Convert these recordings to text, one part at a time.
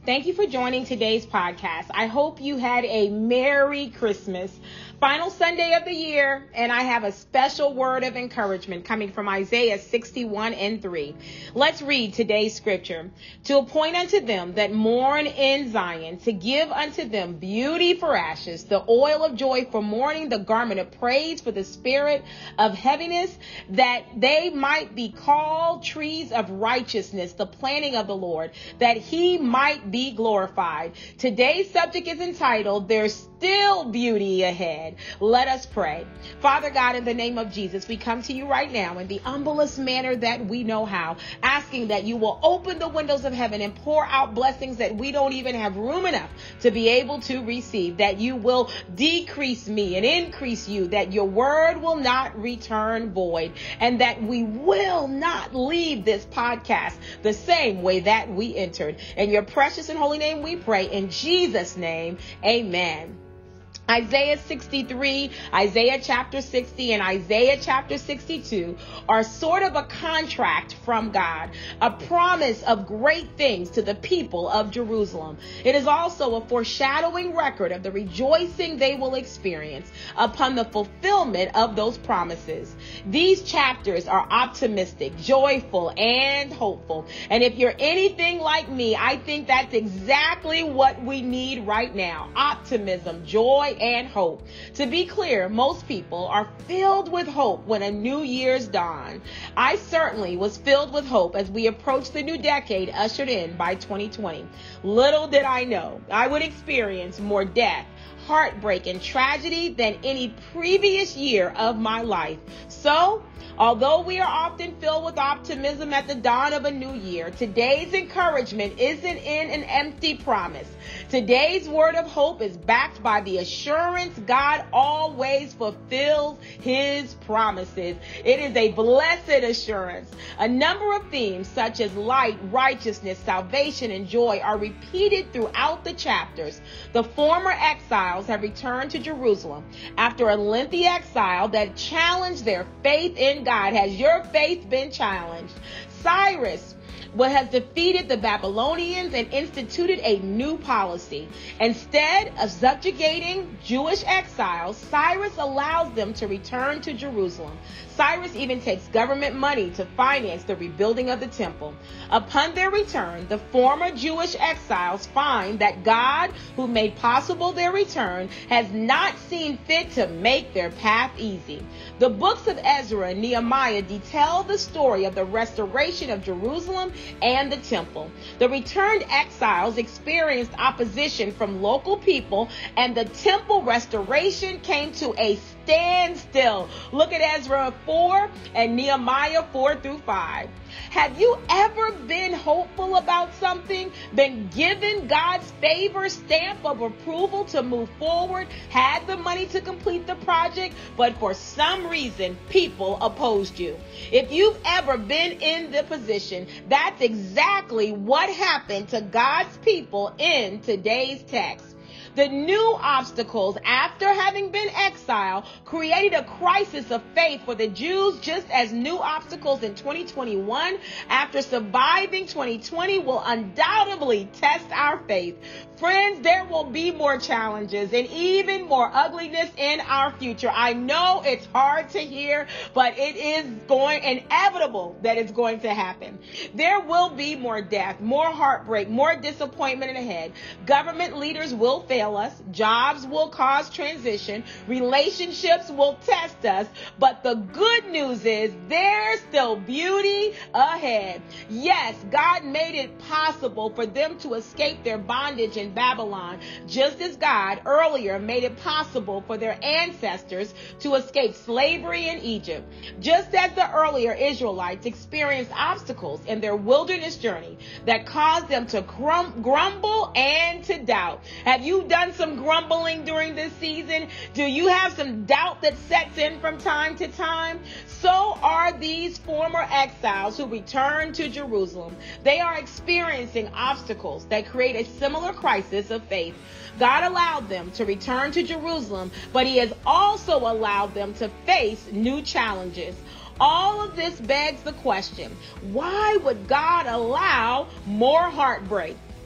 Thank you for joining today's podcast. I hope you had a Merry Christmas. Final Sunday of the year, and I have a special word of encouragement coming from Isaiah 61:3. Let's read today's scripture. To appoint unto them that mourn in Zion, to give unto them beauty for ashes, the oil of joy for mourning, the garment of praise for the spirit of heaviness, that they might be called trees of righteousness, the planting of the Lord, that he might be glorified. Today's subject is entitled, There's Still Beauty Ahead. Let us pray. Father God, in the name of Jesus, we come to you right now in the humblest manner that we know how, asking that you will open the windows of heaven and pour out blessings that we don't even have room enough to be able to receive, that you will decrease me and increase you, that your word will not return void, and that we will not leave this podcast the same way that we entered. In your precious and holy name we pray, in Jesus' name, amen. Isaiah 63, Isaiah chapter 60, and Isaiah chapter 62 are sort of a contract from God, a promise of great things to the people of Jerusalem. It is also a foreshadowing record of the rejoicing they will experience upon the fulfillment of those promises. These chapters are optimistic, joyful, and hopeful. And if you're anything like me, I think that's exactly what we need right now. Optimism, joy, and hope. To be clear, most people are filled with hope when a new year's dawn. I certainly was filled with hope as we approached the new decade ushered in by 2020. Little did I know I would experience more death, heartbreak, and tragedy than any previous year of my life. So, although we are often filled with optimism at the dawn of a new year, today's encouragement isn't in an empty promise. Today's word of hope is backed by the assurance God always fulfills his promises. It is a blessed assurance. A number of themes such as light, righteousness, salvation, and joy are repeated throughout the chapters. The former exiles have returned to Jerusalem after a lengthy exile that challenged their faith in God. Has your faith been challenged? Cyrus has defeated the Babylonians and instituted a new policy. Instead of subjugating Jewish exiles, Cyrus allows them to return to Jerusalem. Cyrus even takes government money to finance the rebuilding of the temple. Upon their return, the former Jewish exiles find that God, who made possible their return, has not seen fit to make their path easy. The books of Ezra and Nehemiah detail the story of the restoration of Jerusalem and the temple. The returned exiles experienced opposition from local people, and the temple restoration came to a standstill. Look at Ezra 4 and Nehemiah 4-5. Have you ever been hopeful about something, been given God's favor stamp of approval to move forward, had the money to complete the project, but for some reason people opposed you? If you've ever been in the position, that's exactly what happened to God's people in today's text. The new obstacles after having been exiled created a crisis of faith for the Jews, just as new obstacles in 2021 after surviving 2020 will undoubtedly test our faith. Friends, there will be more challenges and even more ugliness in our future. I know it's hard to hear, but it is inevitable that it's going to happen. There will be more death, more heartbreak, more disappointment ahead. Government leaders will fail us. Jobs will cause transition. Relationships will test us. But the good news is there's still beauty ahead. Yes, God made it possible for them to escape their bondage in Babylon, just as God earlier made it possible for their ancestors to escape slavery in Egypt. Just as the earlier Israelites experienced obstacles in their wilderness journey that caused them to grumble and to doubt. Have you done some grumbling during this season? Do you have some doubt that sets in from time to time? So are these former exiles who returned to Jerusalem. They are experiencing obstacles that create a similar crisis of faith. God allowed them to return to Jerusalem, but he has also allowed them to face new challenges. All of this begs the question, why would God allow more heartbreak?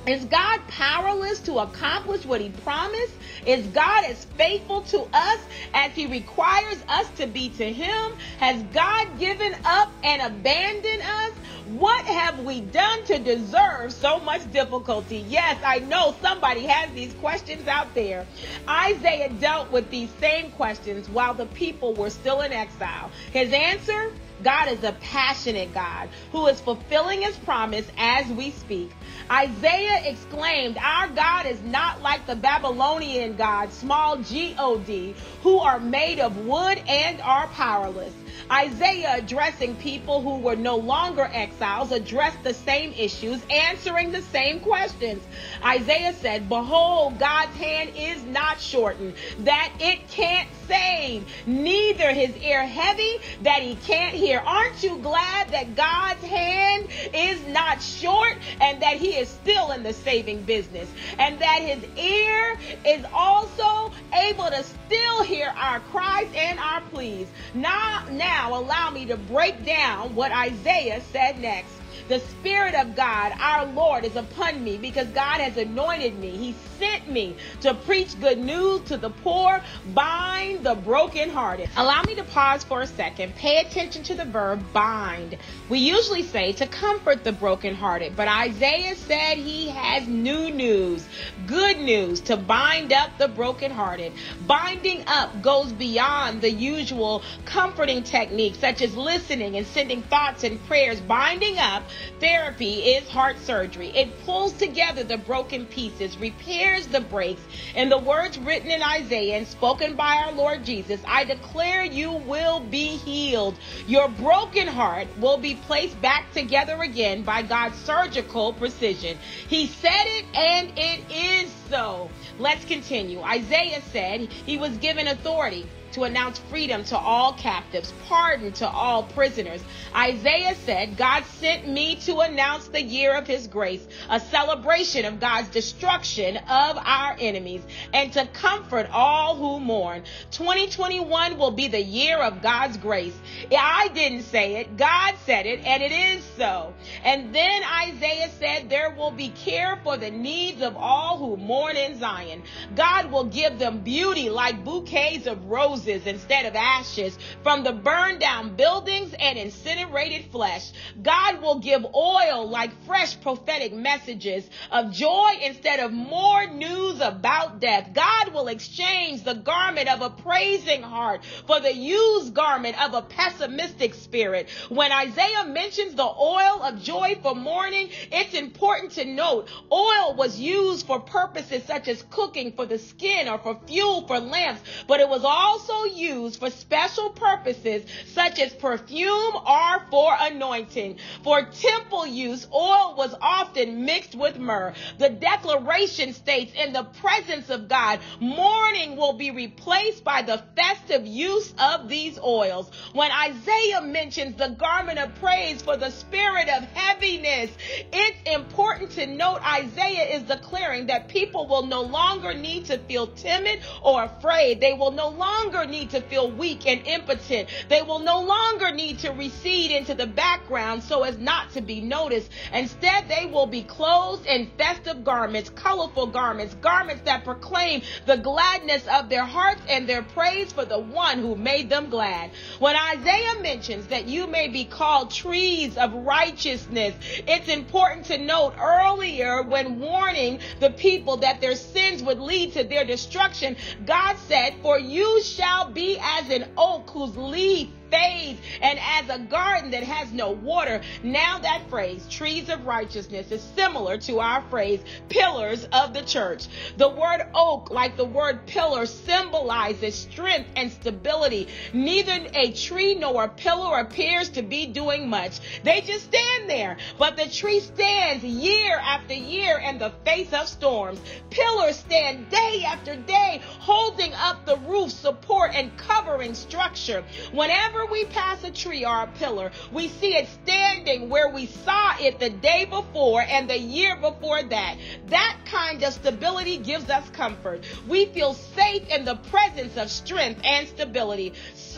Is God powerless to accomplish what he promised? Is God as faithful to us as he requires us to be to him? Has God given up and abandoned us? What have we done to deserve so much difficulty? Yes, I know somebody has these questions out there. Isaiah dealt with these same questions while the people were still in exile. His answer? God is a passionate God who is fulfilling his promise as we speak. Isaiah exclaimed, our God is not like the Babylonian gods, small G-O-D, who are made of wood and are powerless. Isaiah, addressing people who were no longer exiles, addressed the same issues, answering the same questions. Isaiah said, behold, God's hand is not shortened, that it can't save, neither his ear heavy, that he can't hear. Aren't you glad that God's hand is not short and that he is still in the saving business, and that his ear is also able to still hear our cries and our pleas? Now allow me to break down what Isaiah said next. The Spirit of God, our Lord, is upon me because God has anointed me. He sent me to preach good news to the poor, bind the brokenhearted. Allow me to pause for a second. Pay attention to the verb bind. We usually say to comfort the brokenhearted, but Isaiah said he has new news, good news, to bind up the brokenhearted. Binding up goes beyond the usual comforting techniques such as listening and sending thoughts and prayers. Binding up therapy is heart surgery. It pulls together the broken pieces, repairs the breaks. In the words written in Isaiah and spoken by our Lord Jesus, I declare you will be healed. Your broken heart will be placed back together again by God's surgical precision. He said it and it is so. Let's continue. Isaiah said he was given authority to announce freedom to all captives, pardon to all prisoners. Isaiah said, God sent me to announce the year of his grace, a celebration of God's destruction of our enemies, and to comfort all who mourn. 2021 will be the year of God's grace. I didn't say it. God said it, and it is so. And then Isaiah said there will be care for the needs of all who mourn in Zion. God will give them beauty like bouquets of roses instead of ashes from the burned down buildings and incinerated flesh. God will give oil like fresh prophetic messages of joy instead of more news about death. God will exchange the garment of a praising heart for the used garment of a pessimistic spirit. When Isaiah mentions the oil of joy for mourning, it's important to note oil was used for purposes such as cooking for the skin or for fuel for lamps, but it was also used for special purposes such as perfume or for anointing. For temple use, oil was often mixed with myrrh. The declaration states, in the presence of God, mourning will be replaced by the festive use of these oils. When Isaiah mentions the garment of praise for the spirit of heaviness, it's important to note Isaiah is declaring that people will no longer need to feel timid or afraid. They will no longer need to feel weak and impotent. They will no longer need to recede into the background so as not to be noticed. Instead, they will be clothed in festive garments, colorful garments, garments that proclaim the gladness of their hearts and their praise for the one who made them glad. When Isaiah mentions that you may be called trees of righteousness, it's important to note earlier when warning the people that their sins would lead to their destruction, God said, for you shall be as an oak whose leaf fades and as a garden that has no water. Now that phrase, trees of righteousness, is similar to our phrase, pillars of the church. The word oak, like the word pillar, symbolizes strength and stability. Neither a tree nor a pillar appears to be doing much. They just stand there. But the tree stands year after year in the face of storms. Pillars stand day after day, holding up the roof, support, and covering structure. Whenever we pass a tree or a pillar, we see it standing where we saw it the day before and the year before that. That kind of stability gives us comfort. We feel safe in the presence of strength and stability. So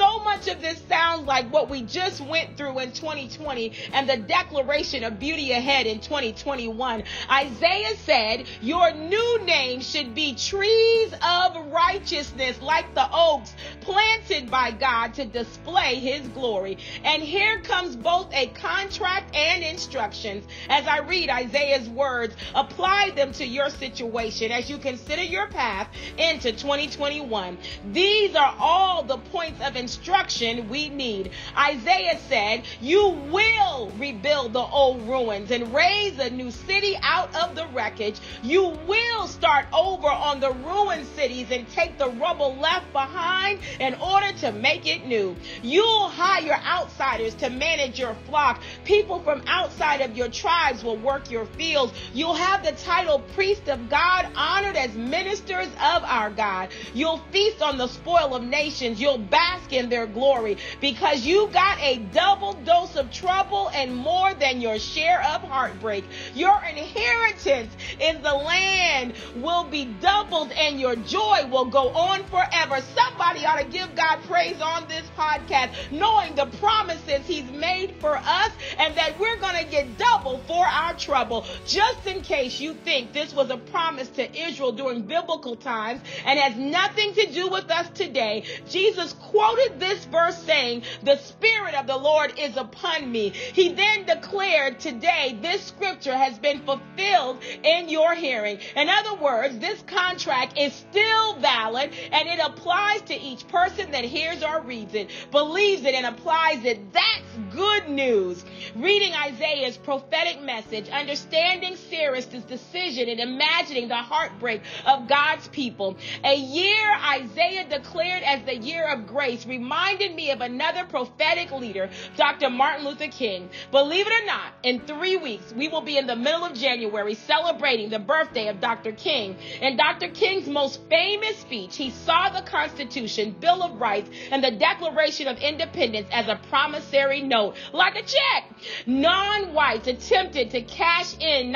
So much of this sounds like what we just went through in 2020 and the declaration of beauty ahead in 2021. Isaiah said, your new name should be trees of righteousness, like the oaks planted by God to display his glory. And here comes both a contract and instructions. As I read Isaiah's words, apply them to your situation as you consider your path into 2021. These are all the points of instruction we need. Isaiah said, you will rebuild the old ruins and raise a new city out of the wreckage. You will start over on the ruined cities and take the rubble left behind in order to make it new. You'll hire outsiders to manage your flock. People from outside of your tribes will work your fields. You'll have the title priest of God, honored as ministers of our God. You'll feast on the spoil of nations. You'll bask in their glory because you got a double dose of trouble and more than your share of heartbreak. Your inheritance in the land will be doubled and your joy will go on forever. Somebody ought to give God praise on this podcast, knowing the promises he's made for us and that we're going to get double for our trouble. Just in case you think this was a promise to Israel during biblical times and has nothing to do with us today, Jesus quoted this verse saying, the Spirit of the Lord is upon me. He then declared, today this scripture has been fulfilled in your hearing. In other words, this contract is still valid and it applies to each person that hears or reads it, believes it, and applies it. That's good news. Reading Isaiah's prophetic message, understanding Cyrus's decision, and imagining the heartbreak of God's people. A year Isaiah declared as the year of grace reminded me of another prophetic leader, Dr. Martin Luther King. Believe it or not, in 3 weeks, we will be in the middle of January celebrating the birthday of Dr. King. In Dr. King's most famous speech, he saw the Constitution, Bill of Rights, and the Declaration of Independence as a promissory note, like a check. Non-whites attempted to cash in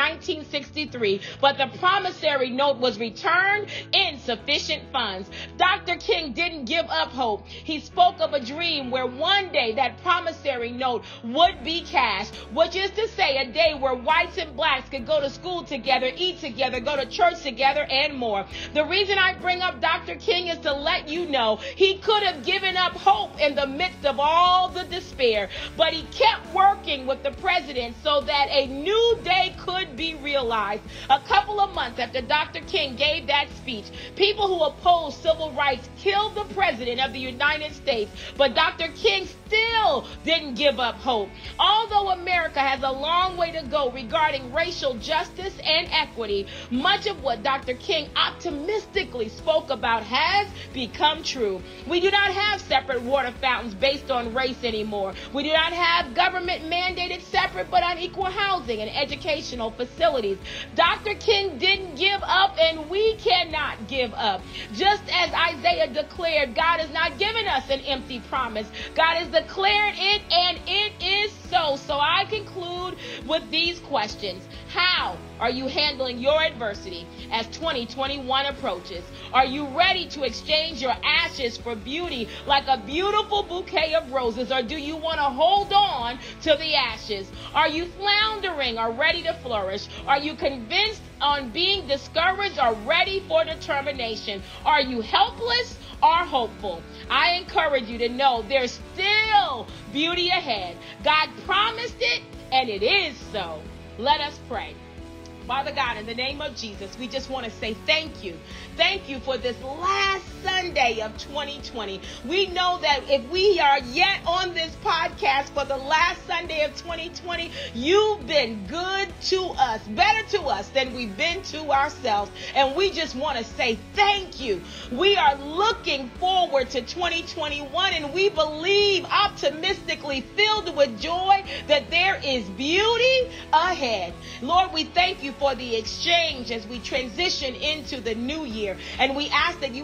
1963, but the promissory note was returned in sufficient funds. Dr. King didn't give up hope. He spoke of a dream where one day that promissory note would be cashed, which is to say a day where whites and blacks could go to school together, eat together, go to church together, and more. The reason I bring up Dr. King is to let you know he could have given up hope in the midst of all the despair, but he kept working with the president so that a new day could be realized. A couple of months after Dr. King gave that speech, people who opposed civil rights killed the president of the United States, but Dr. King still didn't give up hope. Although America has a long way to go regarding racial justice and equity, much of what Dr. King optimistically spoke about has become true. We do not have separate water fountains based on race anymore. We do not have government mandated separate but unequal housing and educational facilities. Dr. King didn't give up, and we cannot give up. Just as Isaiah declared, God has not given us an empty promise. God has declared it, and it is so. So I conclude with these questions. How are you handling your adversity as 2021 approaches? Are you ready to exchange your ashes for beauty like a beautiful bouquet of roses, or do you want to hold on to the ashes? Are you floundering or ready to flourish? Are you convinced on being discouraged or ready for determination? Are you helpless or hopeful? I encourage you to know there's still beauty ahead. God promised it, and it is so. Let us pray. Father God, in the name of Jesus, we just want to say thank you. Thank you for this last Sunday of 2020. We know that if we are yet on this podcast for the last Sunday of 2020, you've been good to us, better to us than we've been to ourselves. And we just want to say thank you. We are looking forward to 2021, and we believe optimistically, filled with joy, that there is beauty ahead. Lord, we thank you for the exchange as we transition into the new year. And we ask that you will continue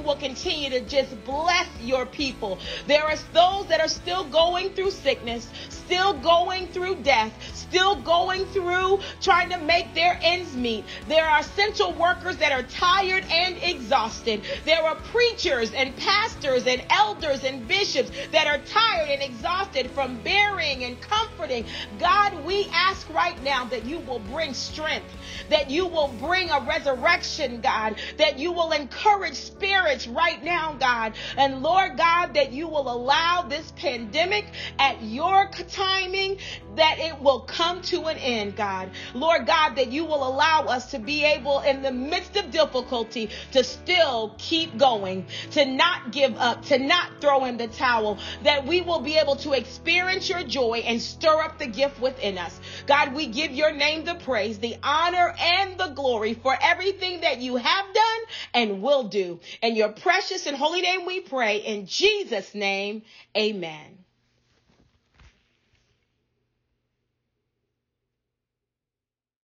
continue to just bless your people. There are those that are still going through sickness, still going through death, still going through trying to make their ends meet. There are essential workers that are tired and exhausted. There are preachers and pastors and elders and bishops that are tired and exhausted from bearing and comforting. God, we ask right now that you will bring strength, that you will bring a resurrection, God, that you will encourage spirits right now, God. And Lord God, that you will allow this pandemic at your timing, that it will come to an end, God. Lord God, that you will allow us to be able in the midst of difficulty to still keep going, to not give up, to not throw in the towel, that we will be able to experience your joy and stir up the gift within us. God, we give your name the praise, the honor, and the glory for everything that you have done and will do. In your precious and holy name we pray. In Jesus' name, amen.